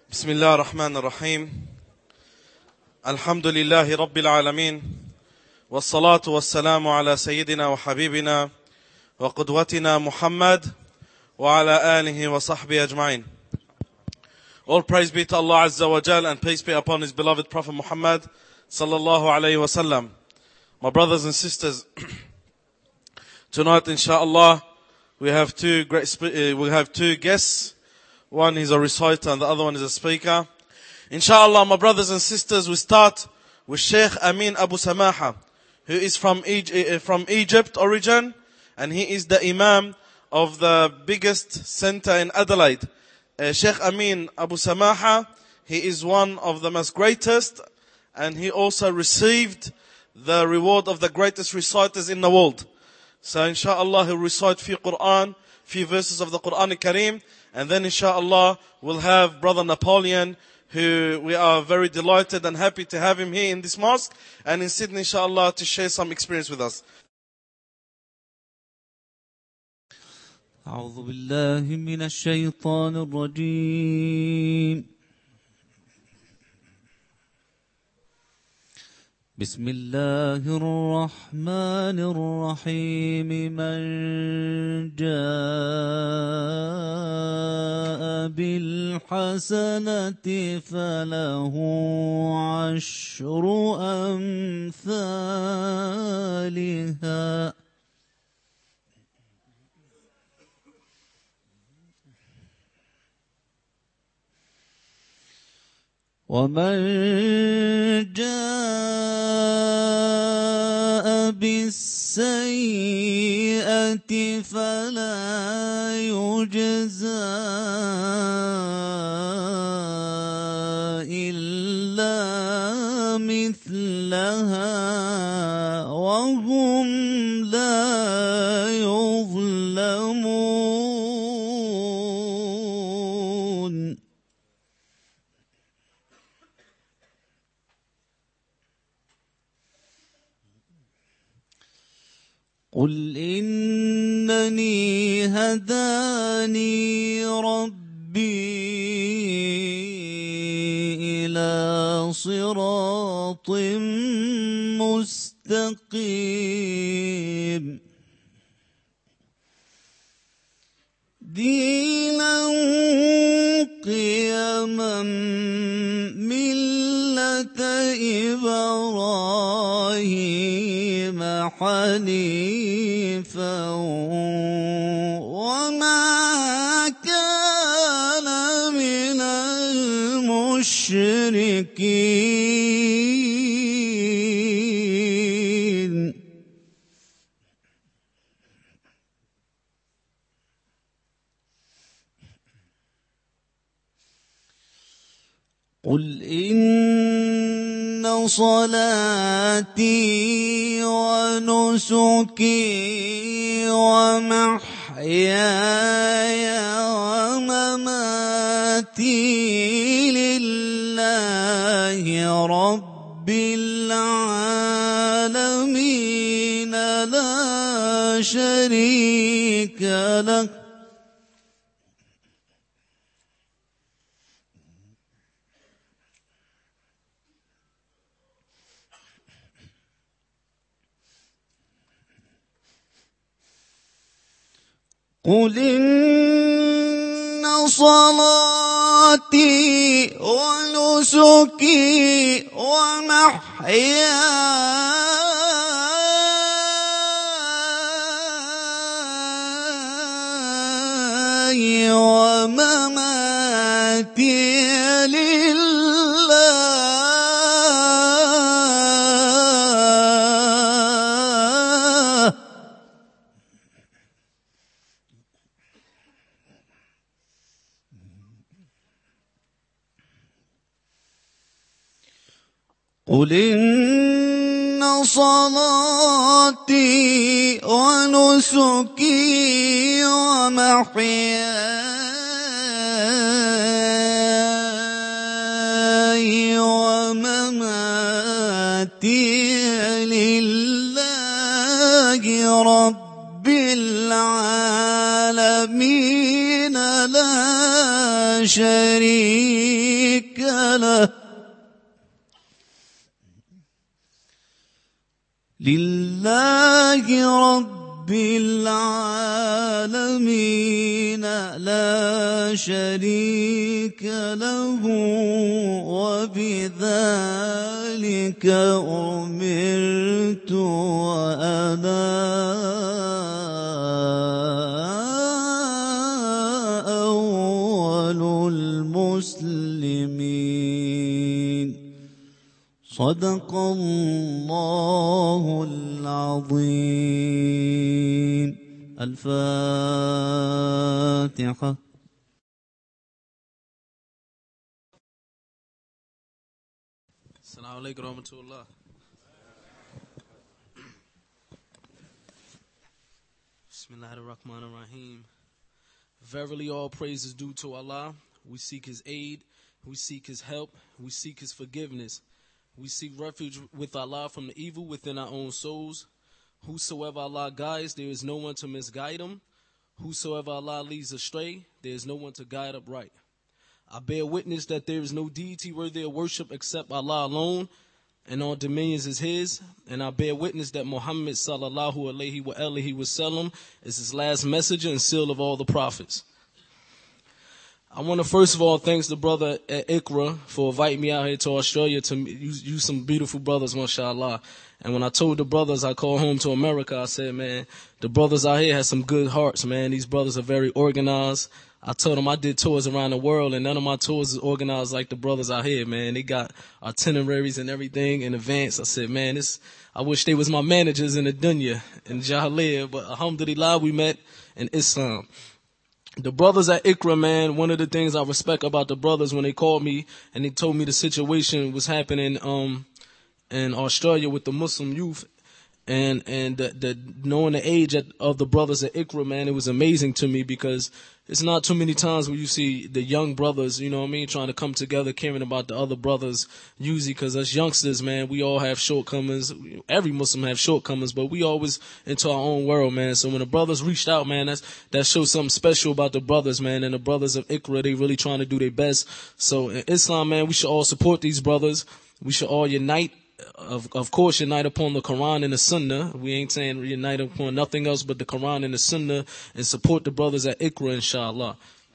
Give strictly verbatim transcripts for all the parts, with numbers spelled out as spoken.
بسم الله الرحمن الرحيم. الحمد لله رب العالمين، والصلاة والسلام على سيدنا وحبيبنا وقدوتنا Muhammad وعلى آله وصحبه أجمعين. All praise be to Allah Azza wa Jal, and peace be upon His beloved Prophet Muhammad sallallahu alayhi wa sallam. My brothers and sisters, tonight inshallah we have two great sp- uh, we have two guests. One is a reciter and the other one is a speaker. Inshallah, my brothers and sisters, we start with Sheikh Amin Abu Samaha, who is from Egypt, from Egypt origin, and he is the Imam of the biggest center in Adelaide. Uh, Sheikh Amin Abu Samaha, he is one of the most greatest, and he also received the reward of the greatest reciters in the world. So inshallah, he'll recite few Quran, few verses of the Quran Kareem, and then inshallah we'll have Brother Napoleon, who we are very delighted and happy to have him here in this mosque and in Sydney inshallah to share some experience with us. أعوذ بالله من الشيطان الرجيم. بسم الله الرحمن الرحيم. من جاء بالحسنة فله عشر أمثالها ومن جاء بالسيئة فلا يجزى إلا مثلها وهم لا يظلمون. قل إنني هداني ربي إلى صراط مستقيم دينا قيما ملة إبراهيم حنيفا وما كان من المشركين. قل إن صلاتي ونسكي ومحياي ومماتي لله رب العالمين لا شريك له قل إن صلاتي ونسكي ومحياي ومماتي لله قل إن صلاتي ونسكي ومحياي ومماتي لله رب العالمين لا شريك له لله رب العالمين لا شريك له وبذلك أمرت وأنا أول المسلمين صدق الله العظيم. الفاتحة. Assalamu alaikum warahmatullah. Bismillahirrahmanirrahim. Verily all praise is due to Allah. We seek His aid. We seek His help. We seek His forgiveness. We seek refuge with Allah from the evil within our own souls. Whosoever Allah guides, there is no one to misguide him. Whosoever Allah leads astray, there is no one to guide upright. I bear witness that there is no deity worthy of worship except Allah alone, and all dominions is His. And I bear witness that Muhammad sallallahu alaihi wa alihi wasallam is His last messenger and seal of all the prophets. I want to first of all thank the brother at Ikra for inviting me out here to Australia to use, use some beautiful brothers, mashallah. And when I told the brothers I called home to America, I said, man, the brothers out here have some good hearts, man. These brothers are very organized. I told them I did tours around the world, and none of my tours is organized like the brothers out here, man. They got itineraries and everything in advance. I said, man, this, I wish they was my managers in the dunya, in Jahiliyyah, but alhamdulillah, we met in Islam. The brothers at Ikra, man, one of the things I respect about the brothers when they called me and they told me the situation was happening um in Australia with the Muslim youth, and and the, the knowing the age at, of the brothers at Ikra, man, it was amazing to me because it's not too many times where you see the young brothers, you know what I mean, trying to come together, caring about the other brothers, usually because us youngsters, man, we all have shortcomings. Every Muslim have shortcomings, but we always into our own world, man. So when the brothers reached out, man, that's, that shows something special about the brothers, man. And the brothers of Ikra, they really trying to do their best. So in Islam, man, we should all support these brothers. We should all unite. Of, of course, unite upon the Quran and the Sunnah. We ain't saying unite upon nothing else but the Quran and the Sunnah, and support the brothers at Ikra, inshallah.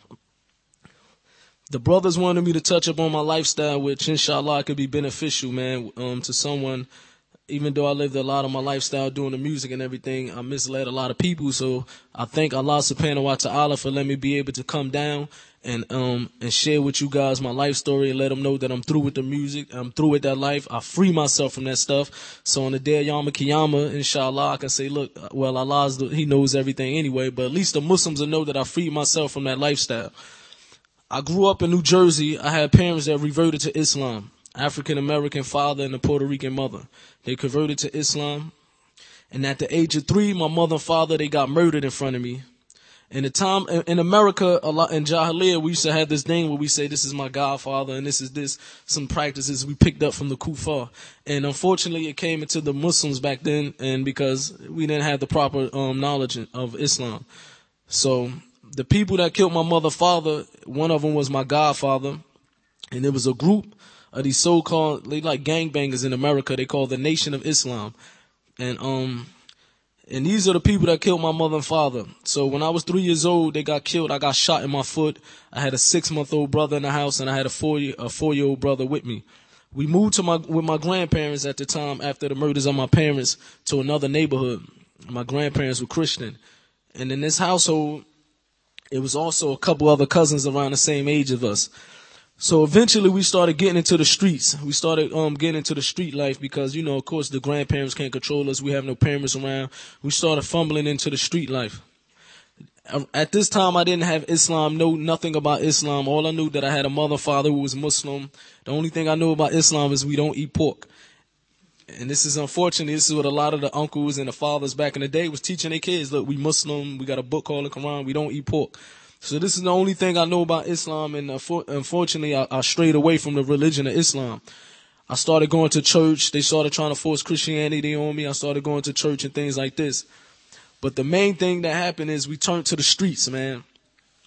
The brothers wanted me to touch upon my lifestyle, which inshallah could be beneficial, man, um, to someone. Even though I lived a lot of my lifestyle doing the music and everything, I misled a lot of people. So I thank Allah subhanahu wa ta'ala for letting me be able to come down and um and share with you guys my life story and let them know that I'm through with the music. I'm through with that life. I free myself from that stuff. So on the day of Yom Kiyama, inshallah, I can say, look, well, Allah, He knows everything anyway, but at least the Muslims will know that I freed myself from that lifestyle. I grew up in New Jersey. I had parents that reverted to Islam. African-American father and a Puerto Rican mother. They converted to Islam. And at the age of three, my mother and father, they got murdered in front of me. In the time, in America, a lot, in Jahiliyyah, we used to have this thing where we say, this is my godfather and this is this, some practices we picked up from the Kuffar. And unfortunately, it came into the Muslims back then, and because we didn't have the proper um, knowledge of Islam. So the people that killed my mother, father, one of them was my godfather, and there was a group of these so-called, they like gangbangers in America. They call the Nation of Islam. And, um, and these are the people that killed my mother and father. So when I was three years old, they got killed. I got shot in my foot. I had a six-month-old brother in the house, and I had a four, a four-year-old brother with me. We moved to my, with my grandparents at the time after the murders of my parents to another neighborhood. My grandparents were Christian. And in this household, it was also a couple other cousins around the same age of us. So eventually we started getting into the streets. We started um getting into the street life because, you know, of course, the grandparents can't control us. We have no parents around. We started fumbling into the street life. At this time, I didn't have Islam, know nothing about Islam. All I knew that I had a mother, father who was Muslim. The only thing I knew about Islam is we don't eat pork. And this is unfortunately, this is what a lot of the uncles and the fathers back in the day was teaching their kids. Look, we Muslim. We got a book called the Quran. We don't eat pork. So this is the only thing I know about Islam, and unfortunately, I, I strayed away from the religion of Islam. I started going to church. They started trying to force Christianity on me. I started going to church and things like this. But the main thing that happened is we turned to the streets, man.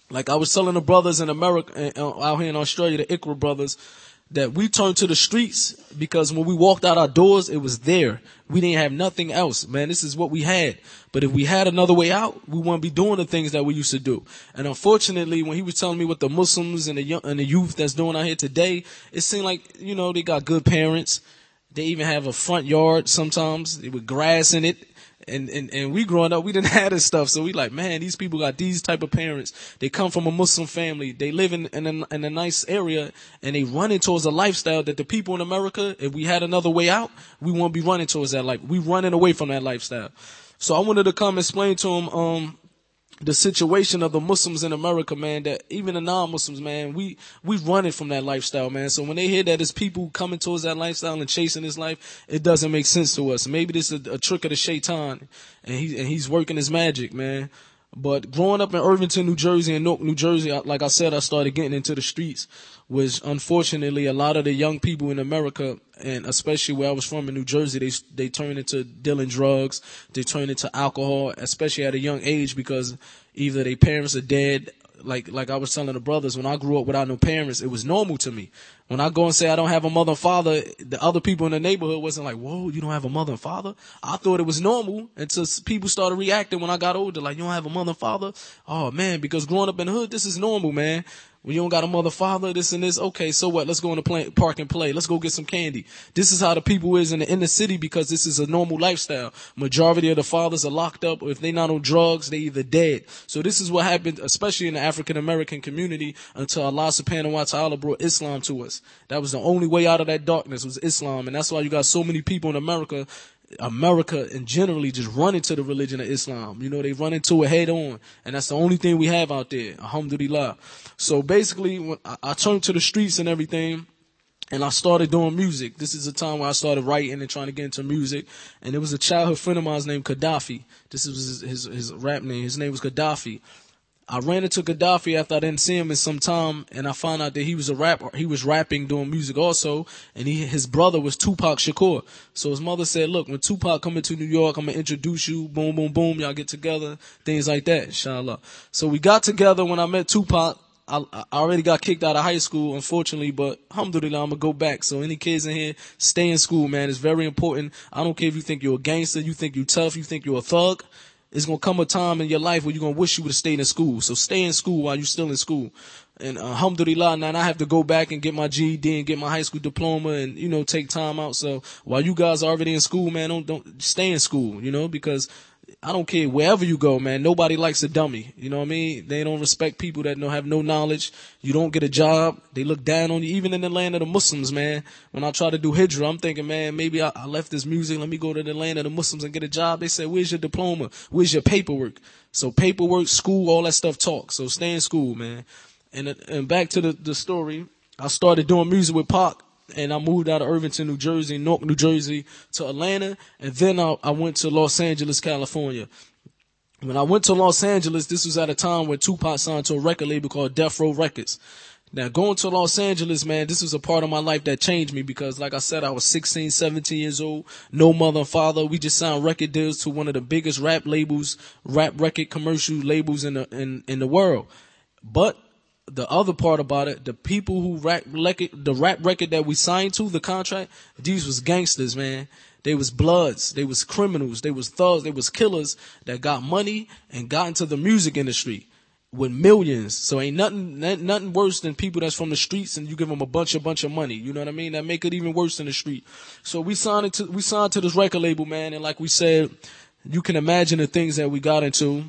Like I was telling the brothers in America, uh, out here in Australia, the Ikra brothers, that we turned to the streets because when we walked out our doors, it was there. We didn't have nothing else, man. This is what we had. But if we had another way out, we wouldn't be doing the things that we used to do. And unfortunately, when he was telling me what the Muslims and the young, and the youth that's doing out here today, it seemed like, you know, they got good parents. They even have a front yard sometimes with grass in it. And, and, and we growing up, we didn't have this stuff. So we like, man, these people got these type of parents. They come from a Muslim family. They live in, in a, in a nice area and they running towards a lifestyle that the people in America, if we had another way out, we won't be running towards that life. We running away from that lifestyle. So I wanted to come explain to them, um, the situation of the Muslims in America, man, that even the non-Muslims, man, we, we running from that lifestyle, man. So when they hear that there's people coming towards that lifestyle and chasing this life, it doesn't make sense to us. Maybe this is a, a trick of the shaitan and he, and he's working his magic, man. But growing up in Irvington, New Jersey and Newark, New Jersey, like I said, I started getting into the streets, which unfortunately a lot of the young people in America, and especially where I was from in New Jersey, they they turn into dealing drugs, they turn into alcohol, especially at a young age because either their parents are dead. Like like I was telling the brothers, when I grew up without no parents, it was normal to me. When I go and say I don't have a mother and father, the other people in the neighborhood wasn't like, whoa, you don't have a mother and father? I thought it was normal until people started reacting when I got older, like, you don't have a mother and father? Oh, man, because growing up in the hood, this is normal, man. When you don't got a mother, father, this and this, okay, so what? Let's go in the play, park and play. Let's go get some candy. This is how the people is in the inner city because this is a normal lifestyle. Majority of the fathers are locked up, or if they not on drugs, they either dead. So this is what happened, especially in the African American community, until Allah subhanahu wa ta'ala brought Islam to us. That was the only way out of that darkness was Islam, and that's why you got so many people in America America and generally just run into the religion of Islam. You know, they run into it head on. And that's the only thing we have out there. Alhamdulillah. So basically, when I, I turned to the streets and everything, and I started doing music. This is a time where I started writing and trying to get into music. And there was a childhood friend of mine named Gaddafi. This was his, his, his rap name. His name was Gaddafi. I ran into Gaddafi after I didn't see him in some time, and I found out that he was a rapper. He was rapping, doing music also, and he, his brother was Tupac Shakur. So his mother said, look, when Tupac coming to New York, I'm going to introduce you, boom, boom, boom, y'all get together, things like that, inshallah. So we got together when I met Tupac. I, I already got kicked out of high school, unfortunately, but alhamdulillah, I'm going to go back. So any kids in here, stay in school, man. It's very important. I don't care if you think you're a gangster, you think you're tough, you think you're a thug. It's going to come a time in your life where you're going to wish you would have stayed in school. So stay in school while you're still in school. And uh, alhamdulillah, now I have to go back and get my G E D and get my high school diploma and, you know, take time out. So while you guys are already in school, man, don't, don't stay in school, you know, because I don't care wherever you go, man. Nobody likes a dummy. You know what I mean? They don't respect people that don't have no knowledge. You don't get a job. They look down on you. Even in the land of the Muslims, man. When I try to do hijrah, I'm thinking, man, maybe I, I left this music. Let me go to the land of the Muslims and get a job. They say, where's your diploma? Where's your paperwork? So paperwork, school, all that stuff talk. So stay in school, man. And, and back to the, the story. I started doing music with Pac. And I moved out of Irvington, New Jersey, Newark, New Jersey to Atlanta. And then I, I went to Los Angeles, California. When I went to Los Angeles, this was at a time where Tupac signed to a record label called Death Row Records. Now, going to Los Angeles, man, this was a part of my life that changed me because, like I said, I was sixteen, seventeen years old, no mother and father. We just signed record deals to one of the biggest rap labels, rap record commercial labels in the, in, in the world. But the other part about it, the people who rap record, the rap record that we signed to, the contract, these was gangsters, man. They was bloods. They was criminals. They was thugs. They was killers that got money and got into the music industry with millions. So ain't nothing, nothing worse than people that's from the streets and you give them a bunch, a bunch of money. You know what I mean? That make it even worse than the street. So we signed to, we signed to this record label, man. And like we said, you can imagine the things that we got into.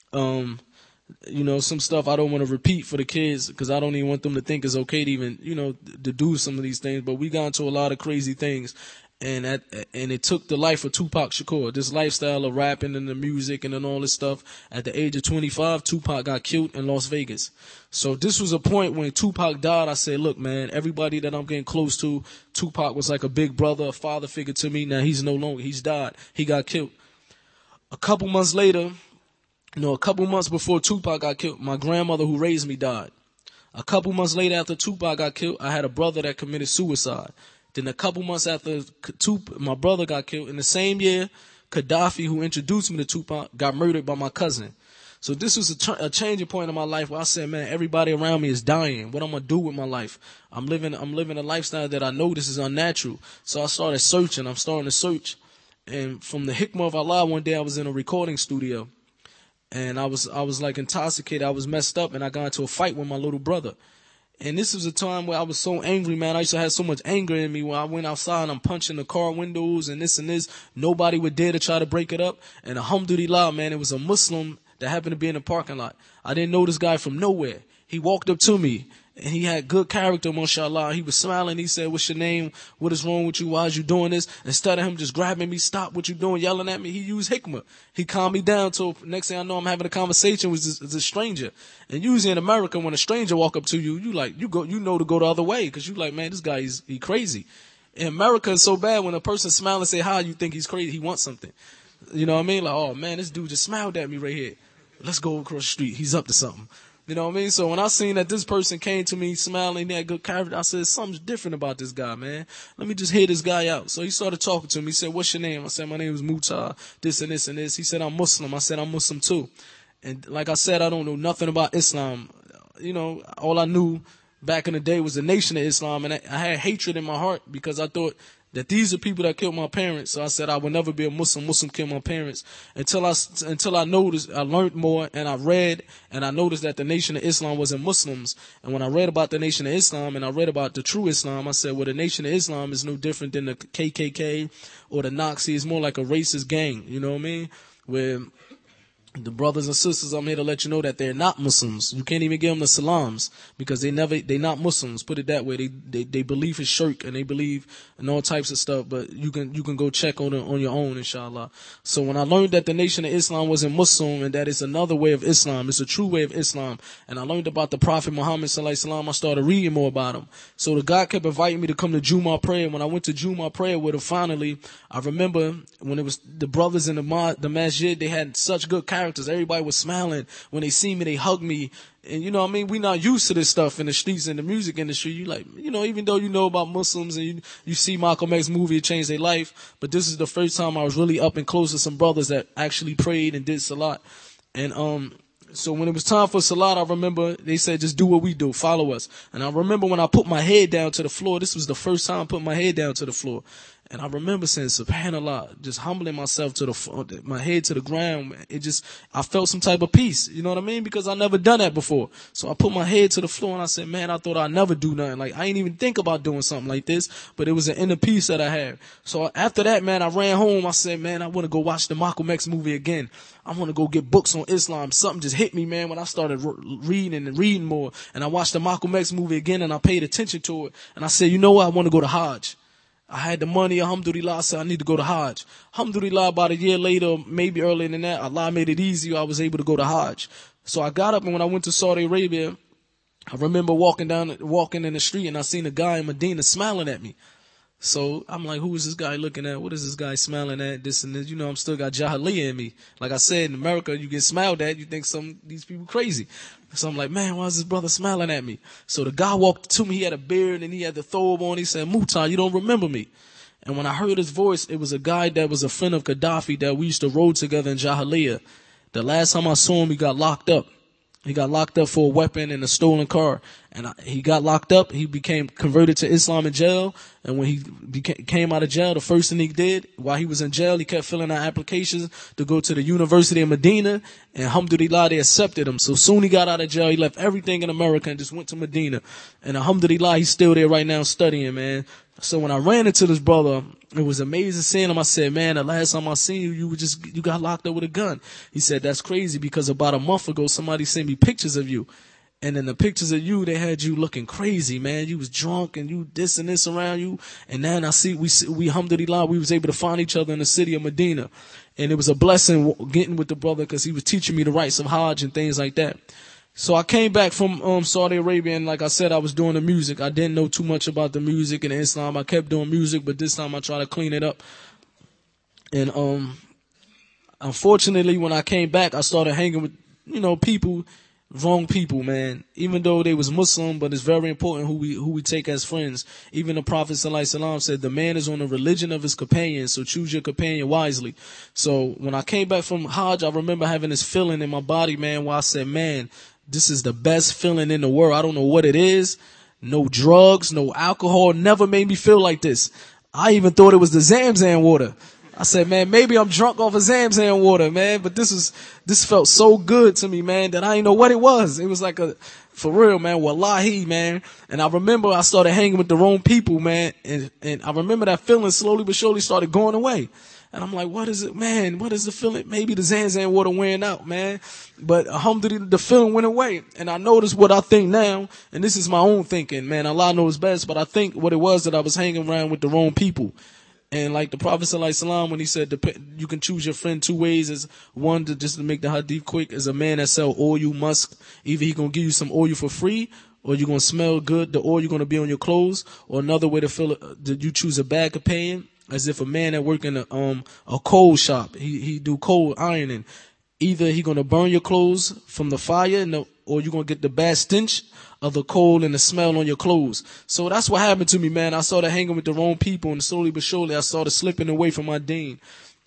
Um, You know, some stuff I don't want to repeat for the kids because I don't even want them to think it's okay to even, you know, to do some of these things. But we got into a lot of crazy things. And at, and it took the life of Tupac Shakur, this lifestyle of rapping and the music and then all this stuff. At the age of twenty-five, Tupac got killed in Las Vegas. So this was a point when Tupac died. I said, look, man, everybody that I'm getting close to, Tupac was like a big brother, a father figure to me. Now he's no longer, he's died. He got killed. A couple months later, You know, a couple months before Tupac got killed, my grandmother who raised me died. A couple months later after Tupac got killed, I had a brother that committed suicide. Then a couple months after Tupac, my brother got killed, in the same year, Gaddafi, who introduced me to Tupac, got murdered by my cousin. So this was a, ch- a changing point in my life where I said, man, everybody around me is dying. What I'm gonna do with my life? I'm living, I'm living a lifestyle that I know this is unnatural. So I started searching. I'm starting to search. And from the hikmah of Allah, one day I was in a recording studio, and I was, I was like intoxicated. I was messed up, and I got into a fight with my little brother. And this was a time where I was so angry, man. I used to have so much anger in me when I went outside and I'm punching the car windows and this and this. Nobody would dare to try to break it up. And alhamdulillah, man, it was a Muslim that happened to be in the parking lot. I didn't know this guy from nowhere. He walked up to me, and he had good character, mashallah. He was smiling. He said, what's your name? What is wrong with you? Why is you doing this? Instead of him just grabbing me, stop what you doing, yelling at me, he used hikmah. He calmed me down till next thing I know, I'm having a conversation with this, this stranger. And usually in America, when a stranger walk up to you, you like, you go, you know to go the other way, because you like, man, this guy, he's he crazy. In America, it's so bad when a person smile and say hi, you think he's crazy. He wants something. You know what I mean? Like, oh man, this dude just smiled at me right here. Let's go across the street. He's up to something. You know what I mean? So when I seen that this person came to me smiling, he had good character, I said, something's different about this guy, man. Let me just hear this guy out. So he started talking to me. He said, what's your name? I said, my name is Mutar, this and this and this. He said, I'm Muslim. I said, I'm Muslim too. And like I said, I don't know nothing about Islam. You know, all I knew back in the day was the Nation of Islam. And I, I had hatred in my heart because I thought that these are people that killed my parents. So I said I would never be a Muslim. Muslim killed my parents. Until I, until I noticed, I learned more and I read and I noticed that the Nation of Islam wasn't Muslims. And when I read about the Nation of Islam and I read about the true Islam, I said, well, the Nation of Islam is no different than the K K K or the Nazi. It's more like a racist gang. You know what I mean? Where the brothers and sisters, I'm here to let you know that they're not Muslims. You can't even give them the salams because they never, they're not Muslims. Put it that way. They, they, they believe in shirk and they believe in all types of stuff, but you can, you can go check on it on your own, inshallah. So when I learned that the Nation of Islam wasn't Muslim and that it's another way of Islam, it's a true way of Islam, and I learned about the Prophet Muhammad sallallahu alaihi wasallam, I started reading more about him. So the God kept inviting me to come to Jumu'ah prayer. When I went to Jumu'ah prayer with him, finally, I remember when it was the brothers in the, ma- the masjid, they had such good characters. Everybody was smiling. When they see me, they hug me. And you know what I mean? We're not used to this stuff in the streets, in the music industry. You like, you know, even though you know about Muslims and you, you see Malcolm X movie, it changed their life. But this is the first time I was really up and close to some brothers that actually prayed and did salat. And, um, so when it was time for salat, I remember they said, just do what we do, follow us. And I remember when I put my head down to the floor, this was the first time I put my head down to the floor. And I remember saying, subhanallah, just humbling myself to the, my head to the ground. It just, I felt some type of peace. You know what I mean? Because I never done that before. So I put my head to the floor and I said, man, I thought I'd never do nothing. Like, I ain't even think about doing something like this, but it was an inner peace that I had. So after that, man, I ran home. I said, man, I want to go watch the Malcolm X movie again. I want to go get books on Islam. Something just hit me, man, when I started re- reading and reading more. And I watched the Malcolm X movie again and I paid attention to it. And I said, you know what? I want to go to Hajj. I had the money, alhamdulillah, I said I need to go to Hajj. Alhamdulillah, about a year later, maybe earlier than that, Allah made it easy, I was able to go to Hajj. So I got up and when I went to Saudi Arabia, I remember walking down, walking in the street and I seen a guy in Medina smiling at me. So I'm like, who is this guy looking at? What is this guy smiling at? This and this. You know, I'm still got Jahiliyyah in me. Like I said, in America, you get smiled at, you think some, these people crazy. So I'm like, man, why is this brother smiling at me? So the guy walked to me, he had a beard and he had the thobe on. He said, Mutar, you don't remember me. And when I heard his voice, it was a guy that was a friend of Gaddafi that we used to roll together in Jahiliyyah. The last time I saw him, he got locked up. He got locked up for a weapon and a stolen car. And I, he got locked up. He became converted to Islam in jail. And when he became, came out of jail, the first thing he did while he was in jail, he kept filling out applications to go to the University of Medina. And alhamdulillah, they accepted him. So soon he got out of jail. He left everything in America and just went to Medina. And alhamdulillah, he's still there right now studying, man. So when I ran into this brother, it was amazing seeing him. I said, man, the last time I seen you, you were just, you got locked up with a gun. He said, that's crazy because about a month ago, somebody sent me pictures of you. And in the pictures of you, they had you looking crazy, man. You was drunk and you this and this around you. And then I see, we, we, alhamdulillah, we was able to find each other in the city of Medina. And it was a blessing getting with the brother because he was teaching me the rites of Hajj and things like that. So I came back from um, Saudi Arabia, and like I said, I was doing the music. I didn't know too much about the music and Islam. I kept doing music, but this time I tried to clean it up. And um, unfortunately, when I came back, I started hanging with, you know, people wrong people, man. Even though they was Muslim, but it's very important who we who we take as friends. Even the Prophet sallallahu alaihi wasallam said, the man is on the religion of his companion, so choose your companion wisely. So when I came back from Hajj, I remember having this feeling in my body, man, where I said, man, this is the best feeling in the world. I don't know what it is. No drugs, no alcohol, never made me feel like this. I even thought it was the Zamzam water. I said, man, maybe I'm drunk off of Zamzam water, man. But this is, this felt so good to me, man, that I didn't know what it was. It was like a, for real, man, wallahi, man. And I remember I started hanging with the wrong people, man. And, and I remember that feeling slowly but surely started going away. And I'm like, what is it, man? What is the feeling? Maybe the Zamzam water wearing out, man. But alhamdulillah, the feeling went away. And I noticed what I think now, and this is my own thinking, man. Allah knows best, but I think what it was that I was hanging around with the wrong people. And like the Prophet sallallahu alaihi wasallam, when he said you can choose your friend two ways, is one, to just to make the hadith quick, is a man that sell oil, musk. Either he gonna give you some oil for free, or you're gonna smell good, the oil you're gonna be on your clothes. Or another way to feel it, that you choose a bad companion, as if a man that work in a um a coal shop, he he do coal ironing. Either he gonna burn your clothes from the fire, and the, or you're gonna get the bad stench of the coal and the smell on your clothes. So that's what happened to me, man. I started hanging with the wrong people, and slowly but surely I started slipping away from my deen.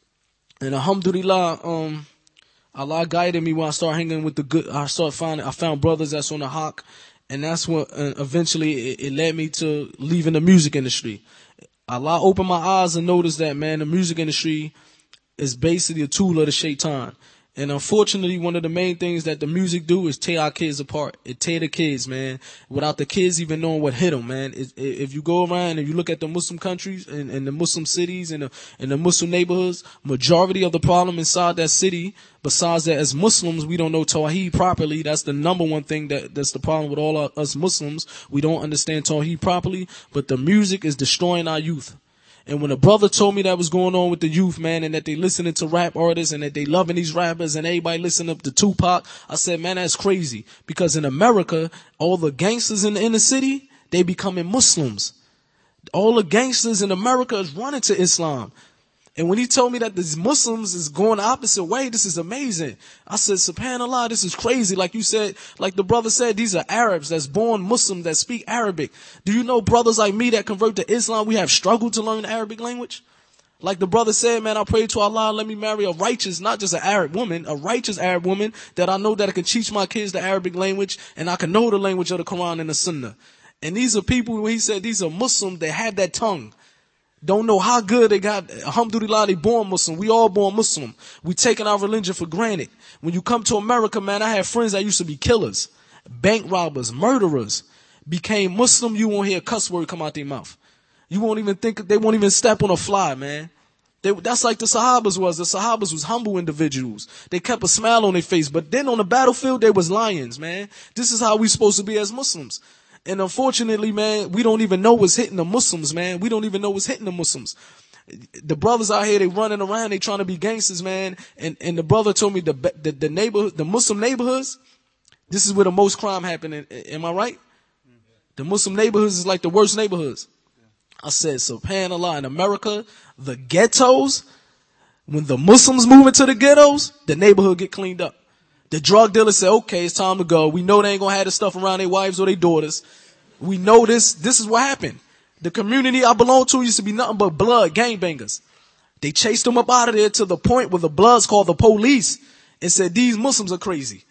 And alhamdulillah, um, Allah guided me when I started hanging with the good. I started finding, I found brothers that's on the hawk, and that's what uh, eventually it, it led me to leaving the music industry. Allah opened my eyes and noticed that, man, the music industry is basically a tool of the shaitan. And unfortunately, one of the main things that the music do is tear our kids apart. It tear the kids, man, without the kids even knowing what hit them, man. It, it, if you go around and you look at the Muslim countries and, and the Muslim cities and the, and the Muslim neighborhoods, majority of the problem inside that city, besides that as Muslims, we don't know Tawheed properly. That's the number one thing that, that's the problem with all our, us Muslims. We don't understand Tawheed properly, but the music is destroying our youth. And when a brother told me that was going on with the youth, man, and that they listening to rap artists and that they loving these rappers and everybody listening to Tupac, I said, man, that's crazy. Because in America, all the gangsters in the inner city, they becoming Muslims. All the gangsters in America is running to Islam. And when he told me that these Muslims is going the opposite way, this is amazing. I said, subhanallah, this is crazy. Like you said, like the brother said, these are Arabs that's born Muslim that speak Arabic. Do you know brothers like me that convert to Islam, we have struggled to learn the Arabic language? Like the brother said, man, I pray to Allah, let me marry a righteous, not just an Arab woman, a righteous Arab woman that I know that I can teach my kids the Arabic language and I can know the language of the Quran and the Sunnah. And these are people, when he said these are Muslims, they have that tongue. Don't know how good they got. Alhamdulillah, they born Muslim. We all born Muslim. We taking our religion for granted. When you come to America, man, I had friends that used to be killers, bank robbers, murderers. Became Muslim, you won't hear a cuss word come out their mouth. You won't even think, they won't even step on a fly, man. They, that's like the Sahabas was. The Sahabas was humble individuals. They kept a smile on their face. But then on the battlefield, they was lions, man. This is how we supposed to be as Muslims. And unfortunately, man, we don't even know what's hitting the Muslims, man. We don't even know what's hitting the Muslims. The brothers out here, they running around, they trying to be gangsters, man. And and the brother told me the the, the neighborhood, the Muslim neighborhoods, this is where the most crime happening. Am I right? The Muslim neighborhoods is like the worst neighborhoods. I said, subhanallah, in America, the ghettos, when the Muslims move into the ghettos, the neighborhood get cleaned up. The drug dealers say, okay, it's time to go. We know they ain't going to have the stuff around their wives or their daughters. We know this. This is what happened. The community I belong to used to be nothing but blood gangbangers. They chased them up out of there to the point where the Bloods called the police and said, these Muslims are crazy.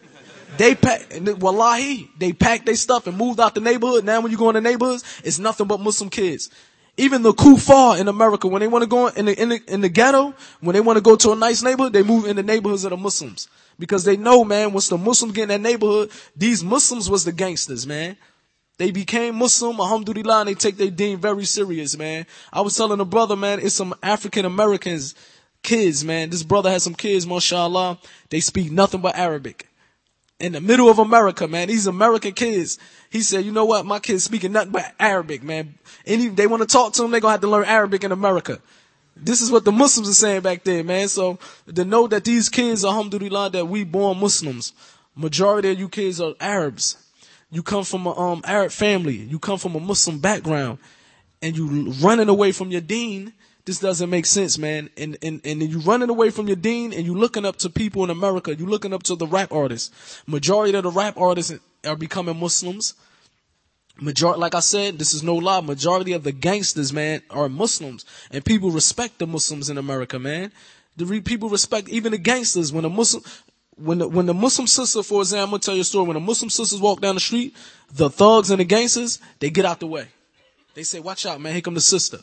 They packed, wallahi, they packed their stuff and moved out the neighborhood. Now when you go in the neighborhoods, it's nothing but Muslim kids. Even the kuffar in America, when they want to go in the, in the, in the ghetto, when they want to go to a nice neighborhood, they move in the neighborhoods of the Muslims. Because they know, man, once the Muslims get in that neighborhood, these Muslims was the gangsters, man. They became Muslim, alhamdulillah, and they take their deen very serious, man. I was telling a brother, man, it's some African Americans, kids, man. This brother has some kids, mashallah. They speak nothing but Arabic. In the middle of America, man, these American kids. He said, you know what? My kids speaking nothing but Arabic, man. Any, they want to talk to them, they're going to have to learn Arabic in America. This is what the Muslims are saying back there, man. So to know that these kids, alhamdulillah, that we born Muslims, majority of you kids are Arabs. You come from a um, Arab family. You come from a Muslim background and you running away from your deen. This doesn't make sense, man. And, and, and you running away from your deen and you looking up to people in America. You looking up to the rap artists. Majority of the rap artists are becoming Muslims. Majority, like I said, this is no lie. Majority of the gangsters, man, are Muslims. And people respect the Muslims in America, man. The re- people respect even the gangsters. When a Muslim, when the, when the Muslim sister, for example, I'm going to tell you a story. When the Muslim sisters walk down the street, the thugs and the gangsters, they get out the way. They say, watch out, man. Here come the sister.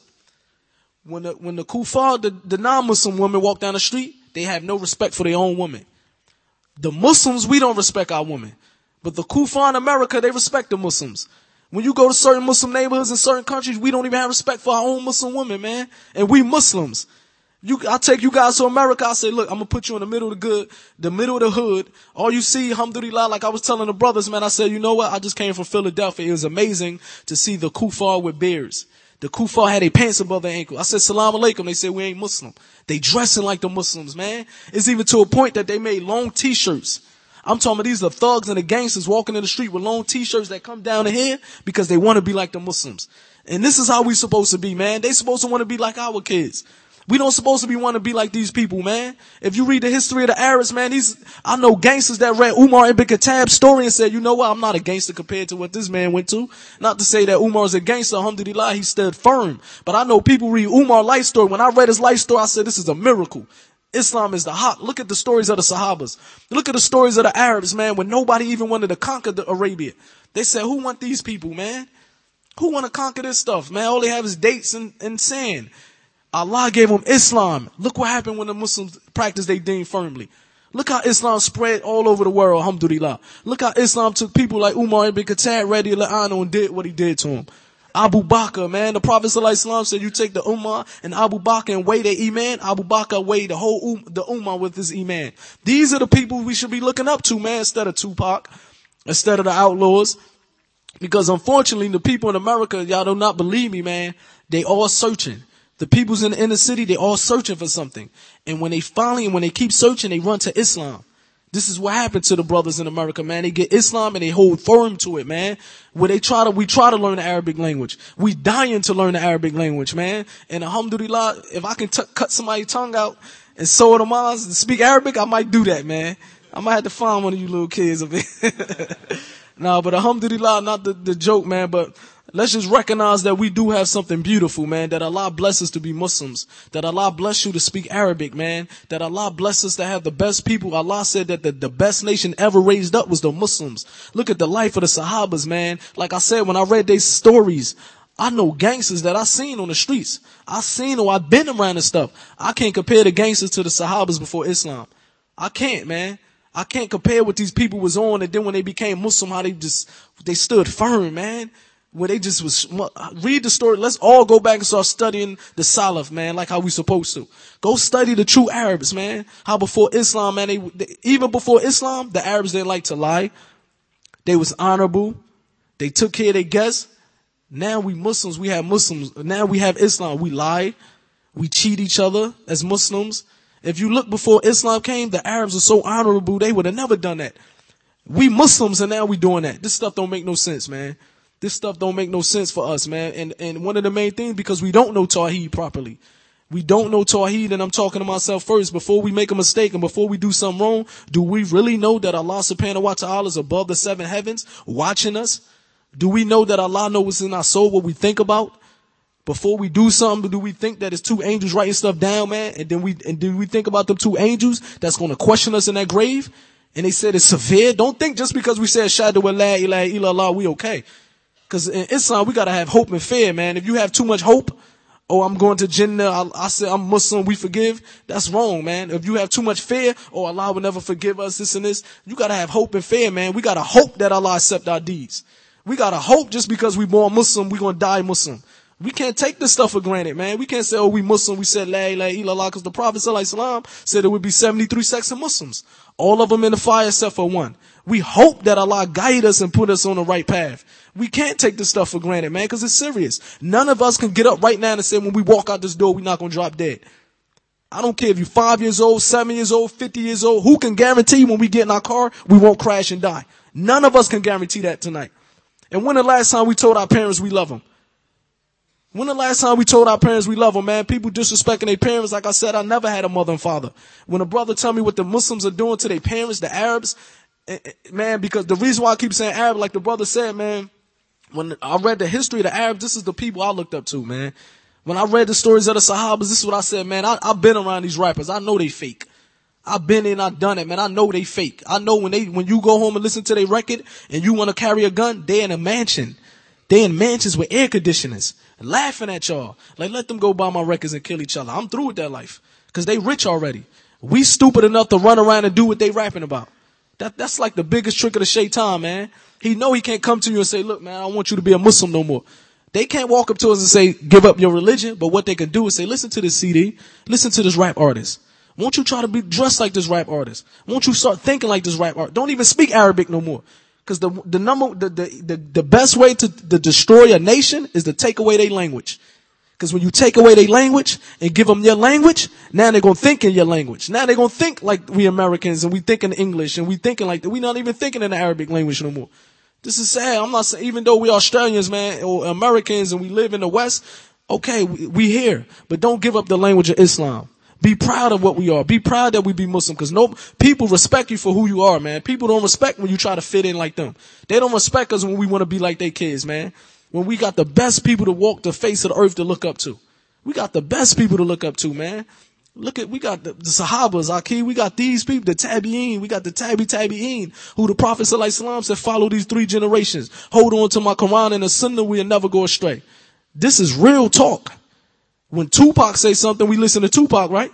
When the, when the kuffar, the, the non-Muslim women walk down the street, they have no respect for their own woman. The Muslims, we don't respect our women. But the kuffar in America, they respect the Muslims. When you go to certain Muslim neighborhoods in certain countries, we don't even have respect for our own Muslim women, man. And we Muslims. You, I take you guys to America. I say, look, I'm going to put you in the middle of the good, the middle of the hood. All you see, alhamdulillah, like I was telling the brothers, man, I said, you know what? I just came from Philadelphia. It was amazing to see the kuffar with beards. The kuffar had their pants above their ankle. I said, salam alaikum. They said, we ain't Muslim. They dressing like the Muslims, man. It's even to a point that they made long t-shirts. I'm talking about these are thugs and the gangsters walking in the street with long t-shirts that come down to here because they want to be like the Muslims. And this is how we supposed to be, man. They supposed to want to be like our kids. We don't supposed to be want to be like these people, man. If you read the history of the Arabs, man, these, I know gangsters that read Umar ibn Khattab's story and said, you know what? I'm not a gangster compared to what this man went to. Not to say that Umar is a gangster. Alhamdulillah, he stood firm. But I know people read Umar's life story. When I read his life story, I said, this is a miracle. Islam is the haq. Look at the stories of the Sahabas. Look at the stories of the Arabs, man, when nobody even wanted to conquer the Arabia. They said, who want these people, man? Who want to conquer this stuff, man? All they have is dates and, and sand. Allah gave them Islam. Look what happened when the Muslims practiced their deen firmly. Look how Islam spread all over the world, alhamdulillah. Look how Islam took people like Umar ibn Khattab, radiallahu anhu, and did what he did to him. Abu Bakr, man, the Prophet ﷺ said you take the Ummah and Abu Bakr and weigh their Iman. Abu Bakr weighed the whole um, the Ummah with his Iman. These are the people we should be looking up to, man, instead of Tupac, instead of the outlaws. Because unfortunately, the people in America, y'all do not believe me, man, they all searching. The people's in the inner city, they all searching for something. And when they finally, when they keep searching, they run to Islam. This is what happened to the brothers in America, man. They get Islam and they hold firm to it, man. Where they try to, we try to learn the Arabic language. We dying to learn the Arabic language, man. And alhamdulillah, if I can t- cut somebody's tongue out and sew it on mine and speak Arabic, I might do that, man. I might have to find one of you little kids of it. Nah, but alhamdulillah, not the, the joke, man, but let's just recognize that we do have something beautiful, man, that Allah bless us to be Muslims, that Allah bless you to speak Arabic, man, that Allah bless us to have the best people. Allah said that the, the best nation ever raised up was the Muslims. Look at the life of the Sahabas, man. Like I said, when I read their stories, I know gangsters that I seen on the streets. I seen or I've been around and stuff. I can't compare the gangsters to the Sahabas before Islam. I can't, man. I can't compare what these people was on, and then when they became Muslim, how they just, they stood firm, man. Where they just was, read the story. Let's all go back and start studying the Salaf, man, like how we supposed to. Go study the true Arabs, man. How before Islam, man, they, they even before Islam, the Arabs didn't like to lie. They was honorable. They took care of their guests. Now we Muslims, we have Muslims. Now we have Islam. We lie. We cheat each other as Muslims. If you look before Islam came, the Arabs were so honorable, they would have never done that. We Muslims and now we doing that. This stuff don't make no sense, man. This stuff don't make no sense for us, man. And and one of the main things, because we don't know Tawheed properly. We don't know Tawheed, and I'm talking to myself first. Before we make a mistake and before we do something wrong, do we really know that Allah subhanahu wa ta'ala is above the seven heavens watching us? Do we know that Allah knows what's in our soul, what we think about? Before we do something, do we think that it's two angels writing stuff down, man? And then we, and do we think about them two angels that's going to question us in that grave? And they said it's severe. Don't think just because we said Shahadu wa la ilaha illallah, we okay. Cause in Islam, we gotta have hope and fear, man. If you have too much hope, oh, I'm going to Jannah, I, I said I'm Muslim, we forgive. That's wrong, man. If you have too much fear, oh, Allah will never forgive us, this and this. You gotta have hope and fear, man. We gotta hope that Allah accept our deeds. We gotta hope just because we born Muslim, we gonna die Muslim. We can't take this stuff for granted, man. We can't say, oh, we Muslim, we said la ilaha illallah, because the Prophet sallallahu alaihi wasallam said there would be seventy-three sects of Muslims. All of them in the fire except for one. We hope that Allah guide us and put us on the right path. We can't take this stuff for granted, man, because it's serious. None of us can get up right now and say when we walk out this door, we're not going to drop dead. I don't care if you're five years old, seven years old, fifty years old. Who can guarantee when we get in our car, we won't crash and die? None of us can guarantee that tonight. And when the last time we told our parents we love them? When the last time we told our parents we love them, man? People disrespecting their parents. Like I said, I never had a mother and father. When a brother tell me what the Muslims are doing to their parents, the Arabs, man, because the reason why I keep saying Arab, like the brother said, man, when I read the history of the Arabs, this is the people I looked up to, man. When I read the stories of the Sahabas, this is what I said, man. I, I've been around these rappers. I know they fake. I've been in, I've done it, man. I know they fake. I know when they, when you go home and listen to their record and you want to carry a gun, they in a mansion. They in mansions with air conditioners, laughing at y'all. Like, let them go buy my records and kill each other. I'm through with that life. Cause they rich already. We stupid enough to run around and do what they rapping about. That, that's like the biggest trick of the shaitan, man. He know he can't come to you and say, look, man, I don't want you to be a Muslim no more. They can't walk up to us and say, give up your religion. But what they can do is say, listen to this C D. Listen to this rap artist. Won't you try to be dressed like this rap artist? Won't you start thinking like this rap artist? Don't even speak Arabic no more. Cause the, the number, the, the, the, the best way to, to destroy a nation is to take away their language. Cause when you take away their language and give them your language, now they're gonna think in your language. Now they're gonna think like we Americans and we think in English and we thinking like that. We're not even thinking in the Arabic language no more. This is sad. I'm not saying, even though we Australians, man, or Americans and we live in the West, okay, we, we here, but don't give up the language of Islam. Be proud of what we are. Be proud that we be Muslim, because no people respect you for who you are, man. People don't respect when you try to fit in like them. They don't respect us when we want to be like their kids, man. When we got the best people to walk the face of the earth to look up to. We got the best people to look up to, man. Look at, we got the, the Sahabas, Aki. We got these people, the Tabi'een. We got the Tabi Tabi'een, who the Prophet Sallallahu Alaihi Wasallam said, follow these three generations. Hold on to my Quran and the Sunnah, we'll never go astray. This is real talk. When Tupac says something, we listen to Tupac, right?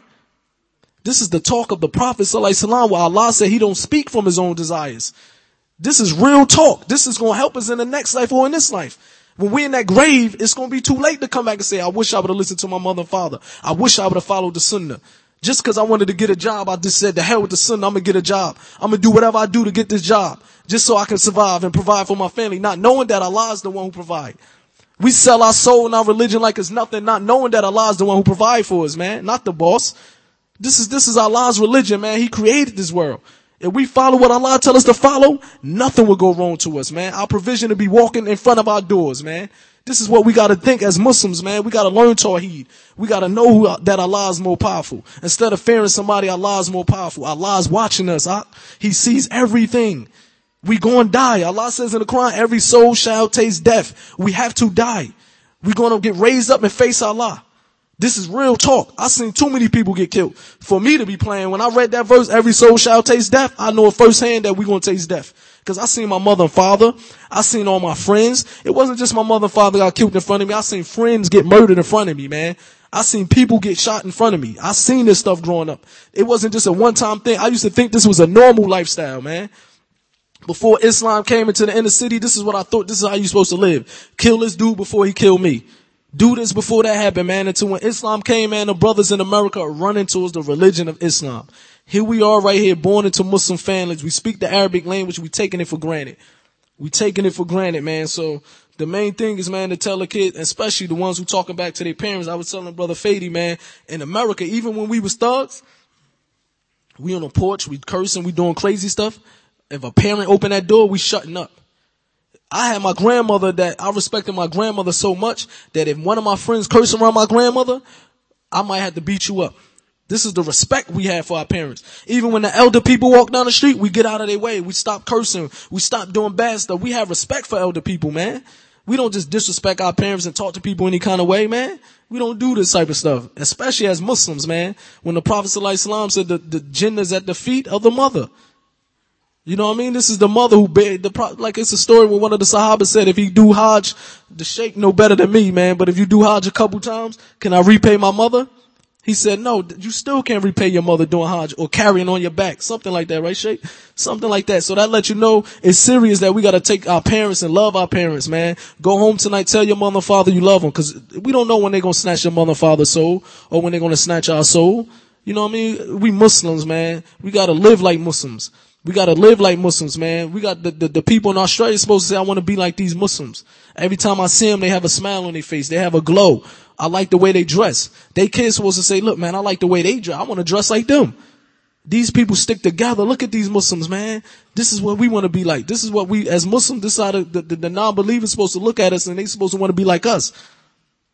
This is the talk of the Prophet Sallallahu Alaihi Wasallam, where Allah said he don't speak from his own desires. This is real talk. This is going to help us in the next life or in this life. When we're in that grave, it's going to be too late to come back and say, I wish I would have listened to my mother and father. I wish I would have followed the Sunnah. Just because I wanted to get a job, I just said, the hell with the Sunnah, I'm going to get a job. I'm going to do whatever I do to get this job, just so I can survive and provide for my family, not knowing that Allah is the one who provides. We sell our soul and our religion like it's nothing, not knowing that Allah is the one who provides for us, man, not the boss. This is, this is Allah's religion, man. He created this world. If we follow what Allah tell us to follow, nothing will go wrong to us, man. Our provision to be walking in front of our doors, man. This is what we got to think as Muslims, man. We got to learn Tawheed. We got to know who, that Allah is more powerful. Instead of fearing somebody, Allah is more powerful. Allah is watching us. Huh? He sees everything. We going to die. Allah says in the Quran, every soul shall taste death. We have to die. We're going to get raised up and face Allah. This is real talk. I seen too many people get killed for me to be playing. When I read that verse, every soul shall taste death, I know firsthand that we're going to taste death. Because I seen my mother and father. I seen all my friends. It wasn't just my mother and father got killed in front of me. I seen friends get murdered in front of me, man. I seen people get shot in front of me. I seen this stuff growing up. It wasn't just a one-time thing. I used to think this was a normal lifestyle, man. Before Islam came into the inner city, this is what I thought. This is how you're supposed to live. Kill this dude before he killed me. Do this before that happened, man. Until when Islam came, man, the brothers in America are running towards the religion of Islam. Here we are right here, born into Muslim families. We speak the Arabic language. We taking it for granted. We taking it for granted, man. So the main thing is, man, to tell the kids, especially the ones who talking back to their parents. I was telling Brother Fady, man, in America, even when we was thugs, we on the porch, we cursing, we doing crazy stuff. If a parent open that door, we shutting up. I had my grandmother that I respected my grandmother so much that if one of my friends cursed around my grandmother, I might have to beat you up. This is the respect we have for our parents. Even when the elder people walk down the street, we get out of their way. We stop cursing. We stop doing bad stuff. We have respect for elder people, man. We don't just disrespect our parents and talk to people any kind of way, man. We don't do this type of stuff, especially as Muslims, man. When the Prophet Sallallahu Alaihi Wasallam said the, the jinn is at the feet of the mother. You know what I mean? This is the mother who buried the pro- like it's a story where one of the Sahabas said, if he do Hajj, the Sheikh know better than me, man. But if you do Hajj a couple times, can I repay my mother? He said, no, you still can't repay your mother doing Hajj or carrying on your back. Something like that, right, Sheikh? Something like that. So that lets you know it's serious that we got to take our parents and love our parents, man. Go home tonight, tell your mother and father you love them, because we don't know when they're going to snatch your mother and father's soul or when they're going to snatch our soul. You know what I mean? We Muslims, man. We got to live like Muslims. We got to live like Muslims, man. We got the, the, the people in Australia supposed to say, I want to be like these Muslims. Every time I see them, they have a smile on their face. They have a glow. I like the way they dress. They kids supposed to say, look, man, I like the way they dress. I want to dress like them. These people stick together. Look at these Muslims, man. This is what we want to be like. This is what we, as Muslims, this is how the, the, the non-believers supposed to look at us, and they supposed to want to be like us.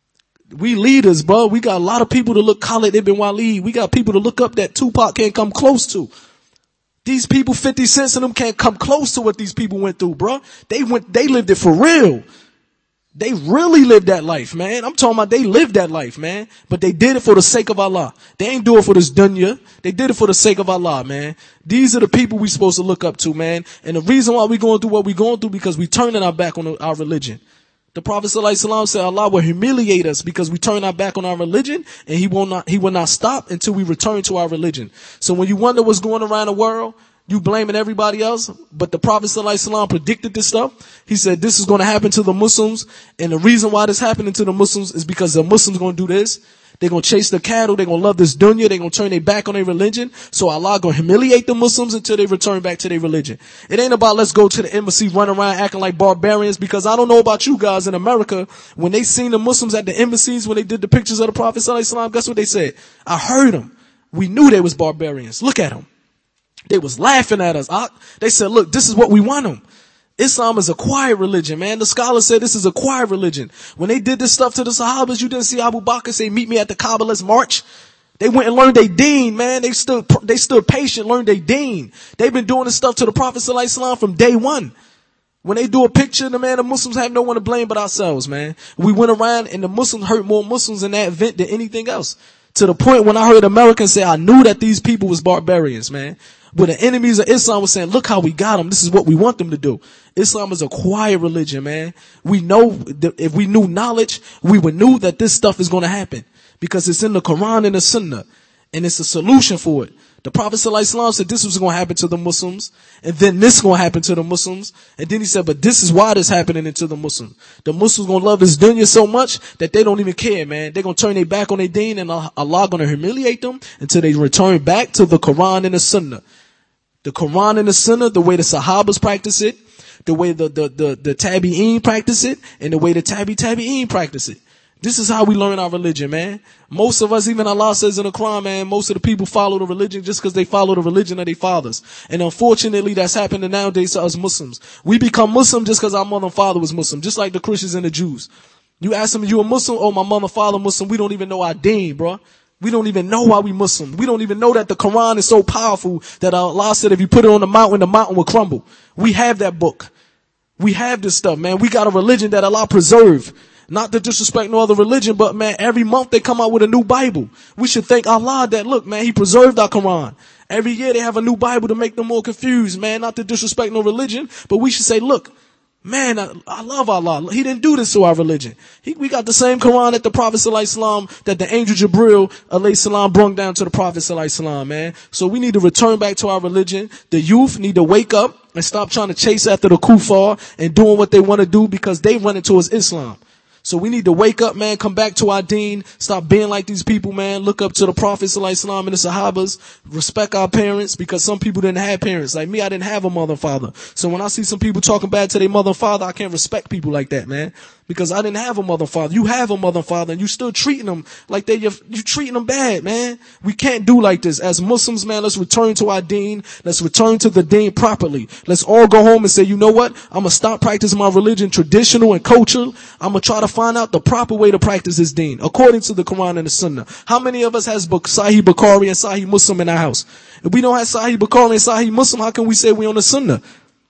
We leaders, bro. We got a lot of people to look Khalid Ibn Walid. We got people to look up that Tupac can't come close to. These people, fifty cents of them can't come close to what these people went through, bro. They went, they lived it for real. They really lived that life, man. I'm talking about they lived that life, man. But they did it for the sake of Allah. They ain't do it for this dunya. They did it for the sake of Allah, man. These are the people we supposed to look up to, man. And the reason why we going through what we going through because we turning our back on our religion. The Prophet ﷺ said Allah will humiliate us because we turn our back on our religion, and he will not, he will not stop until we return to our religion. So when you wonder what's going around the world, you blaming everybody else, but the Prophet ﷺ predicted this stuff. He said this is going to happen to the Muslims, and the reason why this happening to the Muslims is because the Muslims going to do this. They're going to chase the cattle. They're going to love this dunya. They're going to turn their back on their religion. So Allah going to humiliate the Muslims until they return back to their religion. It ain't about let's go to the embassy, run around acting like barbarians, because I don't know about you guys in America. When they seen the Muslims at the embassies, when they did the pictures of the Prophet ﷺ, guess what they said? I heard them. We knew they was barbarians. Look at them. They was laughing at us. I, they said, look, this is what we want them. Islam is a quiet religion, man. The scholars said this is a quiet religion. When they did this stuff to the Sahabas, you didn't see Abu Bakr say, meet me at the Kaaba, let's march. They went and learned their deen, man. They stood, they stood patient, learned their deen. They've been doing this stuff to the Prophet ﷺ from day one. When they do a picture, the man, the Muslims have no one to blame but ourselves, man. We went around and the Muslims hurt more Muslims in that event than anything else. To the point when I heard Americans say, I knew that these people was barbarians, man. But the enemies of Islam was saying, look how we got them. This is what we want them to do. Islam is a quiet religion, man. We know that if we knew knowledge, we would knew that this stuff is going to happen because it's in the Quran and the Sunnah, and it's a solution for it. The Prophet ﷺ said this was going to happen to the Muslims, and then this is going to happen to the Muslims, and then he said, but this is why this happening to the Muslims. The Muslims going to love this dunya so much that they don't even care, man. They're going to turn their back on their deen, and Allah going to humiliate them until they return back to the Quran and the Sunnah. The Quran and the Sunnah, the way the Sahabas practice it, the way the, the, the, the Tabi'een practice it, and the way the Tabi Tabi'een practice it. This is how we learn our religion, man. Most of us, even Allah says in the Quran, man, most of the people follow the religion just because they follow the religion of their fathers. And unfortunately, that's happening nowadays to us Muslims. We become Muslim just because our mother and father was Muslim, just like the Christians and the Jews. You ask them, you a Muslim? Oh, my mother and father Muslim. We don't even know our deen, bro. We don't even know why we Muslim. We don't even know that the Quran is so powerful that Allah said if you put it on the mountain, the mountain will crumble. We have that book. We have this stuff, man. We got a religion that Allah preserved. Not to disrespect no other religion, but man, every month they come out with a new Bible. We should thank Allah that, look, man, He preserved our Quran. Every year they have a new Bible to make them more confused, man. Not to disrespect no religion, but we should say, look, man, I, I love Allah. He didn't do this to our religion. He, we got the same Quran that the Prophet ﷺ, that the angel Jibril alayhi salam brung down to the Prophet ﷺ, man. So we need to return back to our religion. The youth need to wake up and stop trying to chase after the kuffar and doing what they want to do because they run towards Islam. So we need to wake up, man, come back to our deen, stop being like these people, man, look up to the Prophet ﷺ and the Sahabas, respect our parents because some people didn't have parents. Like me, I didn't have a mother and father. So when I see some people talking bad to their mother and father, I can't respect people like that, man, because I didn't have a mother and father. You have a mother and father and you still treating them like they, you treating them bad, man. We can't do like this. As Muslims, man, let's return to our deen. Let's return to the deen properly. Let's all go home and say, you know what? I'm going to stop practicing my religion, traditional and cultural. I'm going to try to find out the proper way to practice this deen according to the Quran and the Sunnah. How many of us has Sahih Bukhari and Sahih Muslim in our house? If we don't have Sahih Bukhari and Sahih Muslim, how can we say we on the Sunnah?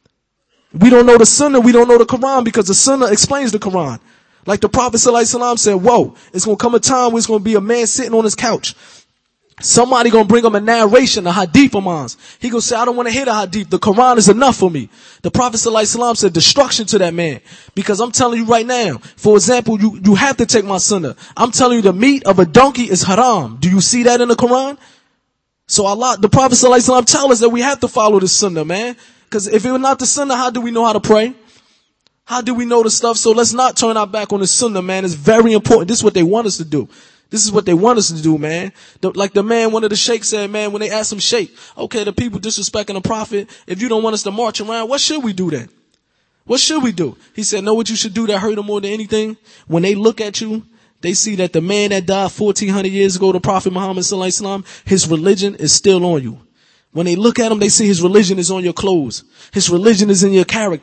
We don't know the Sunnah, we don't know the Quran because the Sunnah explains the Quran. Like the Prophet ﷺ said, whoa, it's going to come a time where it's going to be a man sitting on his couch. Somebody gonna bring him a narration, a hadith of mine. He gonna say, I don't want to hear the hadith. The Quran is enough for me. The Prophet ﷺ said destruction to that man. Because I'm telling you right now, for example, you, you have to take my sunnah. I'm telling you the meat of a donkey is haram. Do you see that in the Quran? So Allah, the Prophet ﷺ tell us that we have to follow the sunnah, man. Because if it were not the sunnah, how do we know how to pray? How do we know the stuff? So let's not turn our back on the sunnah, man. It's very important. This is what they want us to do. This is what they want us to do, man. The, like the man, one of the sheikhs said, man, when they asked him, sheikh, okay, the people disrespecting the prophet, if you don't want us to march around, what should we do then? What should we do? He said, know what you should do that hurt them more than anything? When they look at you, they see that the man that died fourteen hundred years ago, the Prophet Muhammad sallallahu alaihi wasallam, his religion is still on you. When they look at him, they see his religion is on your clothes. His religion is in your character.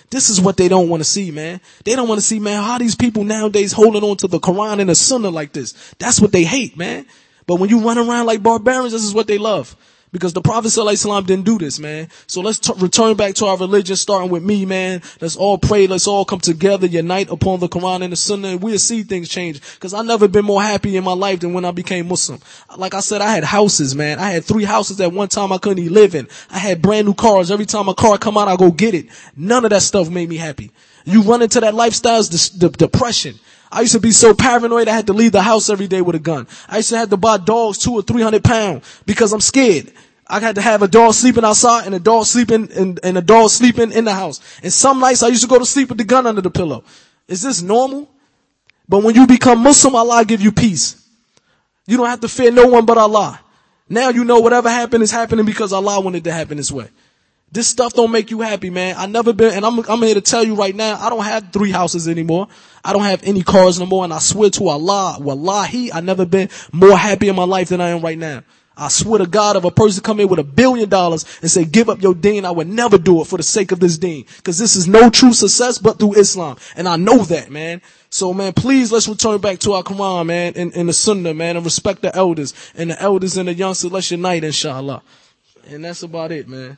This is what they don't want to see, man. They don't want to see, man, how these people nowadays holding on to the Quran and the Sunnah like this. That's what they hate, man. But when you run around like barbarians, this is what they love. Because the Prophet ﷺ didn't do this, man. So let's t- return back to our religion, starting with me, man. Let's all pray. Let's all come together, unite upon the Quran and the Sunnah, and we'll see things change. Because I've never been more happy in my life than when I became Muslim. Like I said, I had houses, man. I had three houses at one time I couldn't even live in. I had brand new cars. Every time a car come out, I go get it. None of that stuff made me happy. You run into that lifestyle, it's the, the depression. I used to be so paranoid I had to leave the house every day with a gun. I used to have to buy dogs two or three hundred pounds because I'm scared. I had to have a dog sleeping outside and a dog sleeping and, and a dog sleeping in the house. And some nights I used to go to sleep with the gun under the pillow. Is this normal? But when you become Muslim, Allah give you peace. You don't have to fear no one but Allah. Now you know whatever happened is happening because Allah wanted to happen this way. This stuff don't make you happy, man. I never been, and I'm, I'm here to tell you right now, I don't have three houses anymore. I don't have any cars no more. And I swear to Allah, wallahi, I never been more happy in my life than I am right now. I swear to God, if a person come in with a billion dollars and say, give up your deen, I would never do it for the sake of this deen. Cause this is no true success but through Islam. And I know that, man. So, man, please let's return back to our Quran, man, and, and the Sunnah, man, and respect the elders. And the elders and the youngsters, let's unite, inshallah. And that's about it, man.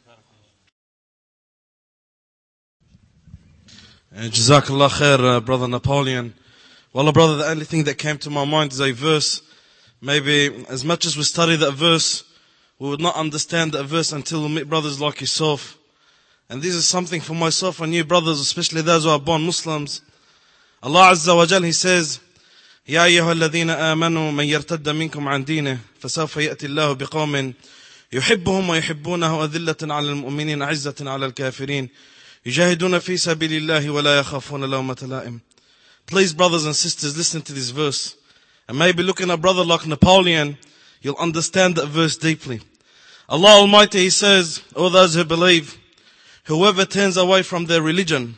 And Jazakallah khair, uh, Brother Napoleon. Well, brother, the only thing that came to my mind is a verse. Maybe as much as we study that verse, we would not understand that verse until we meet brothers like yourself. And this is something for myself and you brothers, especially those who are born Muslims. Allah Azza wa Jal, He says, يا أيها الذين آمنوا من يرتد منكم عن دينه فسوف يأتي الله بقوم يحبهم ويحبونه أذلة على المؤمنين عزة على الكافرين يجاهدون في سبيل الله ولا يخافون لومة لائم. Please, brothers and sisters, listen to this verse. And maybe looking at a brother like Napoleon, you'll understand that verse deeply. Allah Almighty, He says, O those who believe, whoever turns away from their religion,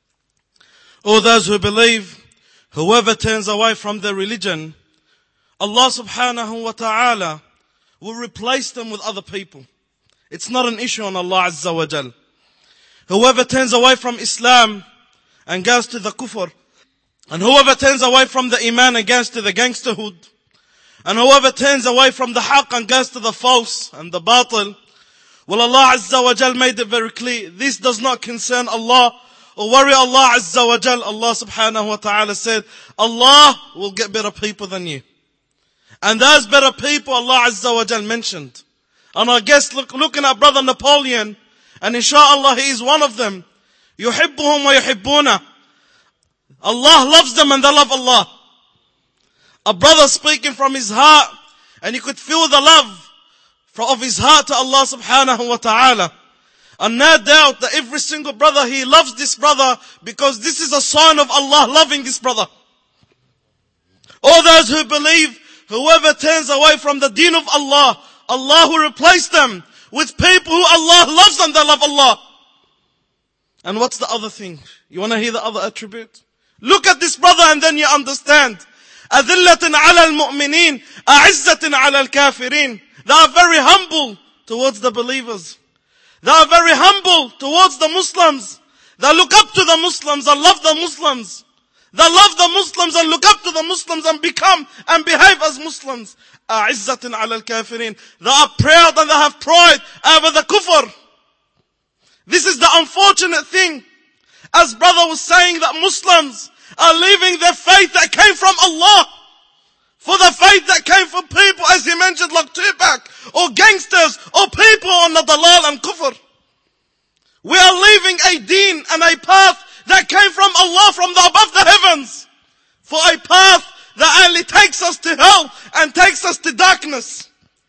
O those who believe, whoever turns away from their religion, Allah subhanahu wa ta'ala will replace them with other people. It's not an issue on Allah Azza wa Jal. Whoever turns away from Islam and goes to the kufr, and whoever turns away from the iman and goes to the gangsterhood, and whoever turns away from the haqq and goes to the false and the batil, well, Allah Azza wa Jal made it very clear. This does not concern Allah or worry Allah Azza wa Jal. Allah subhanahu wa ta'ala said, Allah will get better people than you. And those better people Allah Azza wa Jal mentioned. And I guess look, looking at Brother Napoleon, and inshallah he is one of them. يُحِبُّهُمْ وَيُحِبُّونَ. Allah loves them and they love Allah. A brother speaking from his heart, and he could feel the love of his heart to Allah subhanahu wa ta'ala. And no doubt that every single brother, he loves this brother because this is a sign of Allah loving this brother. All those who believe, whoever turns away from the deen of Allah, Allah will replace them with people who Allah loves and they love Allah. And what's the other thing? You want to hear the other attribute? Look at this brother and then you understand. أَذِلَّةٍ عَلَى الْمُؤْمِنِينَ أَعِزَّةٍ عَلَى الْكَافِرِينَ. They are very humble towards the believers. They are very humble towards the Muslims. They look up to the Muslims and love the Muslims. They love the Muslims and look up to the Muslims and become and behave as Muslims. أَعِزَّةٍ عَلَى الْكَافِرِينَ. They are proud and they have pride over the kufr. This is the unfortunate thing. As brother was saying, that Muslims are leaving their faith that came from Allah for the faith that came from people, as he mentioned, like Tupac or gangsters or people on the dalal and kufr. We are leaving a deen and a path that came from Allah from the above the heavens for a path that only takes us to hell and takes us to darkness.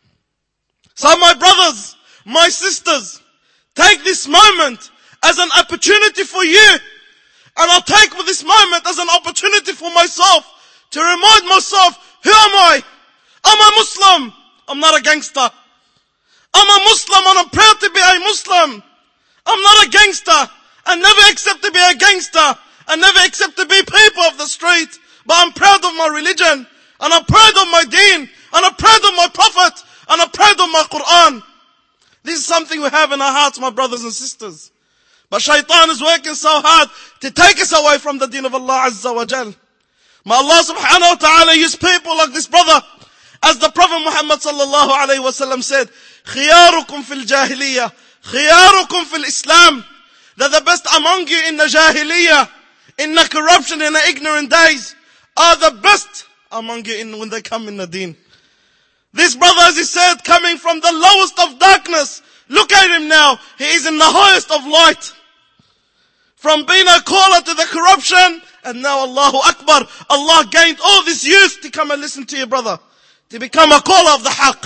So my brothers, my sisters, take this moment as an opportunity for you. And I'll take this moment as an opportunity for myself to remind myself, who am I? I'm a Muslim. I'm not a gangster. I'm a Muslim and I'm proud to be a Muslim. I'm not a gangster. I never accept to be a gangster. I never accept to be people of the street. But I'm proud of my religion. And I'm proud of my deen. And I'm proud of my prophet. And I'm proud of my Quran. This is something we have in our hearts, my brothers and sisters. But shaitan is working so hard to take us away from the deen of Allah Azza wa Jal. May Allah subhanahu wa ta'ala use people like this brother. As the Prophet Muhammad sallallahu alayhi wa sallam said, خِيَارُكُمْ فِي الْجَاهِلِيَّةِ خِيَارُكُمْ فِي الْإِسْلَامِ. They're the best among you in the jahiliyyah, in the corruption, in the ignorant days, are the best among you in, when they come in the deen. This brother, as he said, coming from the lowest of darkness, look at him now. He is in the highest of light. From being a caller to the corruption, and now Allahu Akbar, Allah gained all this youth to come and listen to your brother, to become a caller of the haqq.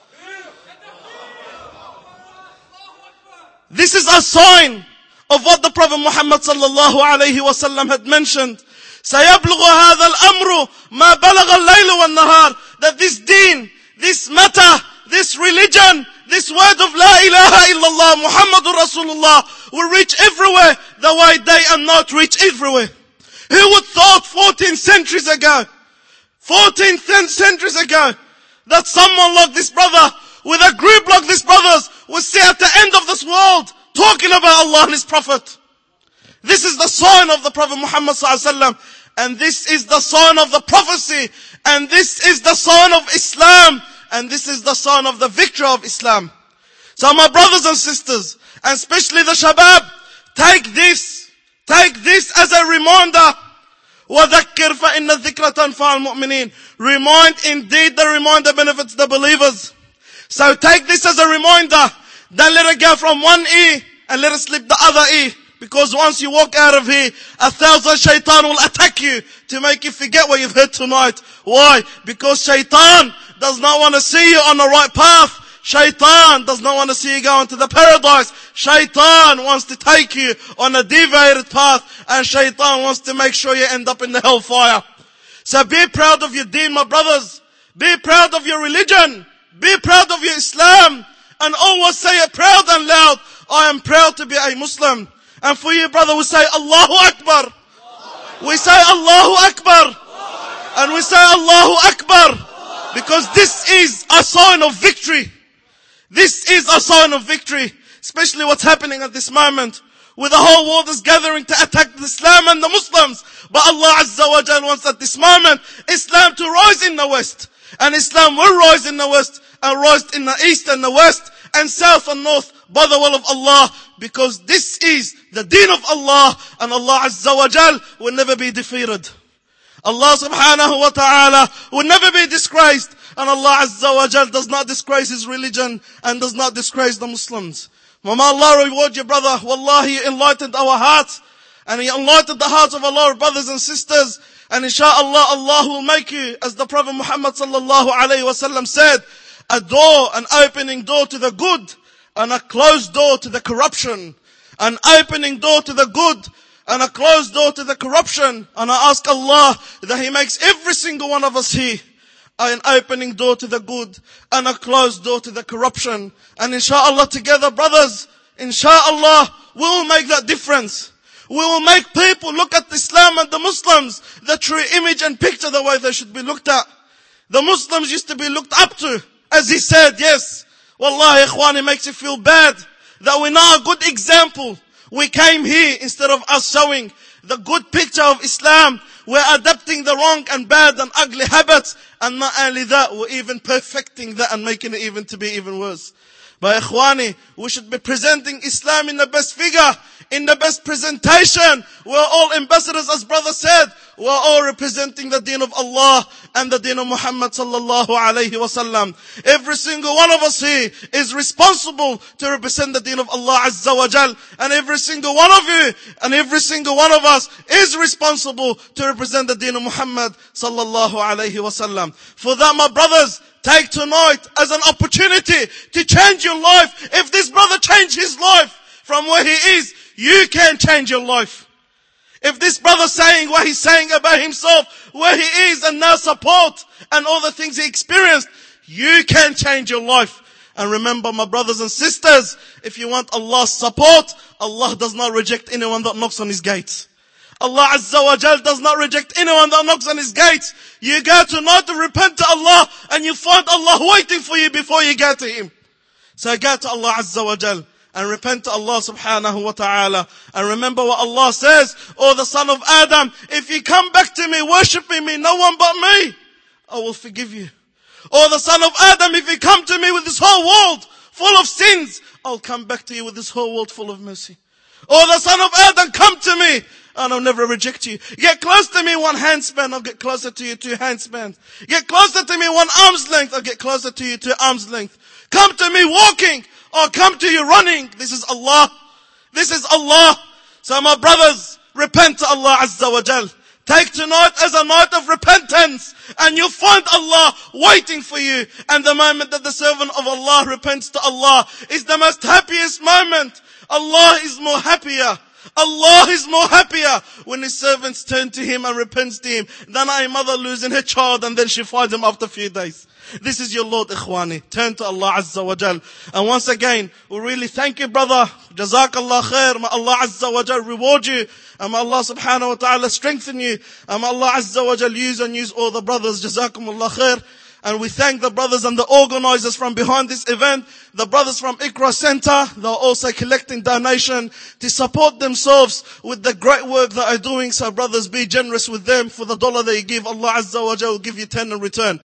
This is a sign of what the Prophet Muhammad sallallahu alayhi wa sallam had mentioned. سَيَبْلُغُ هَذَا الْأَمْرُ مَا بَلَغَ اللَّيْلُ وَالنَّهَارِ. That this deen, this matter, this religion, this word of La ilaha illallah Muhammadur Rasulullah will reach everywhere the way day and night reach everywhere. Who would thought fourteen centuries ago, fourteen centuries ago, that someone like this brother, with a group like this brothers, would sit at the end of this world talking about Allah and His Prophet. This is the sign of the Prophet Muhammad sallallahu alaihi wasallam, and this is the sign of the prophecy, and this is the sign of Islam, and this is the sign of the victory of Islam. So my brothers and sisters, and especially the shabab, take this, take this as a reminder. وَذَكِّرْ فَإِنَّ الذِّكْرَ تَنْفَعُ الْمُؤْمِنِينَ. Remind, indeed the reminder benefits the believers. So take this as a reminder. Don't let it go from one ear and let it slip the other ear. Because once you walk out of here, a thousand shaitan will attack you to make you forget what you've heard tonight. Why? Because shaitan does not want to see you on the right path. Shaitan does not want to see you go into the paradise. Shaitan wants to take you on a deviated path. And shaitan wants to make sure you end up in the hellfire. So be proud of your deen, my brothers. Be proud of your religion. Be proud of your Islam. And always say it proud and loud. I am proud to be a Muslim. And for you, brother, we say Allahu Akbar. We say Allahu Akbar. And we say Allahu Akbar. Because this is a sign of victory. This is a sign of victory. Especially what's happening at this moment. With the whole world is gathering to attack Islam and the Muslims. But Allah Azza wa Jal wants at this moment Islam to rise in the West. And Islam will rise in the West. And rise in the East and the West. And South and North. By the will of Allah. Because this is the deen of Allah. And Allah Azza wa Jal will never be defeated. Allah subhanahu wa ta'ala will never be disgraced. And Allah Azza wa Jal does not disgrace His religion and does not disgrace the Muslims. May Allah reward you, brother. Wallahi, He enlightened our hearts. And He enlightened the hearts of Allah, brothers and sisters. And inshallah, Allah will make you, as the Prophet Muhammad sallallahu alayhi wa sallam said, a door, an opening door to the good, and a closed door to the corruption. An opening door to the good, and a closed door to the corruption. And I ask Allah that He makes every single one of us here an opening door to the good and a closed door to the corruption. And inshallah together, brothers, inshallah, we will make that difference. We will make people look at Islam and the Muslims, the true image and picture the way they should be looked at. The Muslims used to be looked up to. As he said, yes, wallahi ikhwan, it makes you feel bad that we're not a good example. We came here instead of us showing the good picture of Islam. We're adapting the wrong and bad and ugly habits. And not only that, we're even perfecting that and making it even to be even worse. But ikhwani, we should be presenting Islam in the best figure, in the best presentation. We're all ambassadors, as brother said. We're all representing the deen of Allah and the deen of Muhammad sallallahu alayhi wasallam. Every single one of us here is responsible to represent the deen of Allah azza wa jal. And every single one of you and every single one of us is responsible to represent the deen of Muhammad sallallahu alayhi wasallam. For that, my brothers, take tonight as an opportunity to change your life. If this brother changed his life from where he is, you can change your life. If this brother saying what he's saying about himself, where he is and now support and all the things he experienced, you can change your life. And remember, my brothers and sisters, if you want Allah's support, Allah does not reject anyone that knocks on His gates. Allah Azza wa Jal does not reject anyone that knocks on His gates. You go tonight to repent to Allah and you find Allah waiting for you before you go to Him. So go to Allah Azza wa Jal and repent to Allah subhanahu wa ta'ala. And remember what Allah says, "O the son of Adam, if you come back to me, worshiping me, no one but me, I will forgive you. O the son of Adam, if you come to me with this whole world full of sins, I'll come back to you with this whole world full of mercy. O the son of Adam, come to me, and I'll never reject you. Get close to me one handspan, I'll get closer to you two handspans. Get closer to me one arm's length, I'll get closer to you two arm's length. Come to me walking, or come to you running." This is Allah. This is Allah. So my brothers, repent to Allah Azza wa Jal. Take tonight as a night of repentance, and you'll find Allah waiting for you. And the moment that the servant of Allah repents to Allah is the most happiest moment. Allah is more happier. Allah is more happier when His servants turn to Him and repent to Him than a mother losing her child and then she finds Him after a few days. This is your Lord, Ikhwani. Turn to Allah Azza wa Jal. And once again, we really thank you, brother. Jazakallah khair. May Allah Azza wa Jal reward you. And may Allah subhanahu wa ta'ala strengthen you. And may Allah Azza wa Jal use and use all the brothers. Jazakumullah khair. And we thank the brothers and the organizers from behind this event. The brothers from Iqra Center, they're also collecting donation to support themselves with the great work that they're doing. So brothers, be generous with them. For the dollar that you give, Allah Azza wa Jal will give you ten in return.